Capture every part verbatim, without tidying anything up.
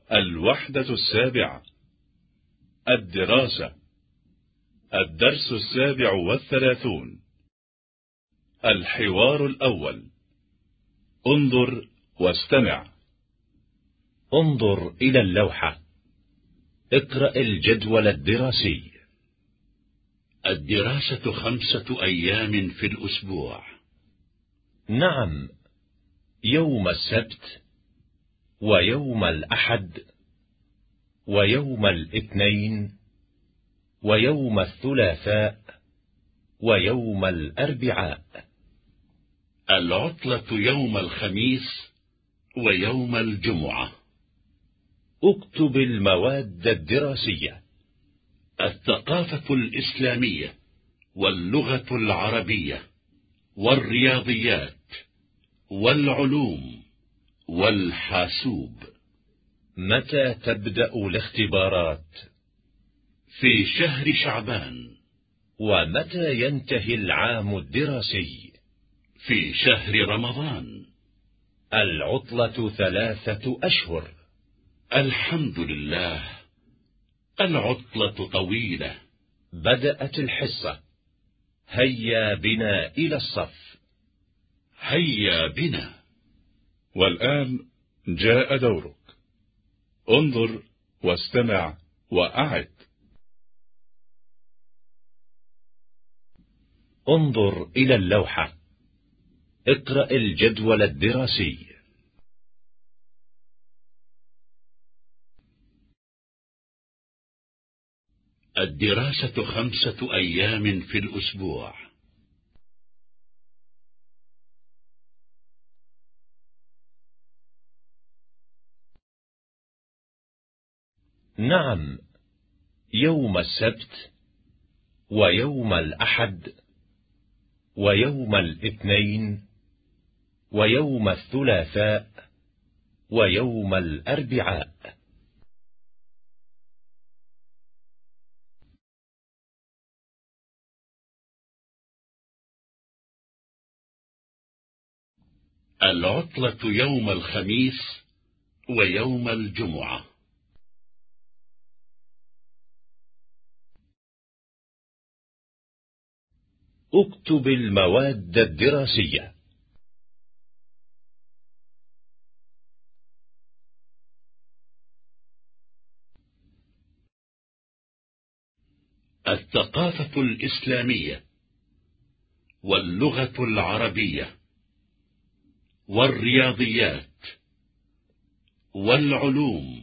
الوحدة السابعة. الدراسة. الدرس السابع والثلاثون. الحوار الأول. انظر واستمع. انظر إلى اللوحة. اقرأ الجدول الدراسي. الدراسة خمسة أيام في الأسبوع. نعم، يوم السبت ويوم الأحد ويوم الاثنين ويوم الثلاثاء ويوم الأربعاء. العطلة يوم الخميس ويوم الجمعة. اكتب المواد الدراسية. الثقافة الإسلامية واللغة العربية والرياضيات والعلوم والحاسوب. متى تبدأ الاختبارات؟ في شهر شعبان. ومتى ينتهي العام الدراسي؟ في شهر رمضان. العطلة ثلاثة أشهر. الحمد لله، العطلة طويلة. بدأت الحصة. هيا بنا إلى الصف. هيا بنا. والآن جاء دورك. انظر واستمع وأعد. انظر إلى اللوحة. اقرأ الجدول الدراسي. الدراسة خمسة أيام في الأسبوع. نعم، يوم السبت ويوم الأحد ويوم الاثنين ويوم الثلاثاء ويوم الأربعاء. العطلة يوم الخميس ويوم الجمعة. اكتب المواد الدراسية. الثقافة الإسلامية واللغة العربية والرياضيات والعلوم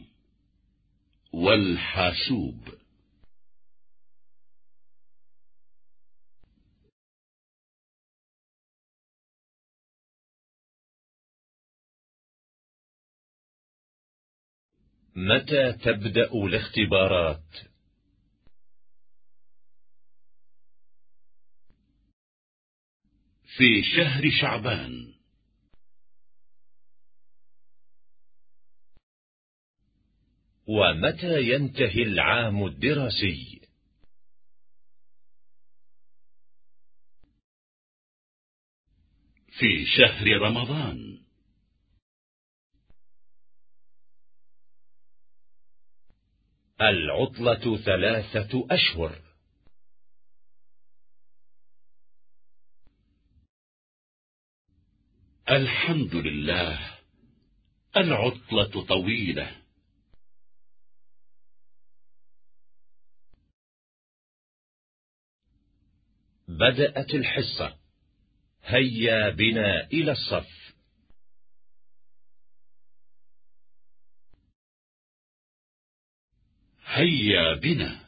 والحاسوب. متى تبدأ الاختبارات؟ في شهر شعبان. ومتى ينتهي العام الدراسي؟ في شهر رمضان. العطلة ثلاثة أشهر. الحمد لله، العطلة طويلة. بدأت الحصة. هيا بنا إلى الصف. هيا بنا.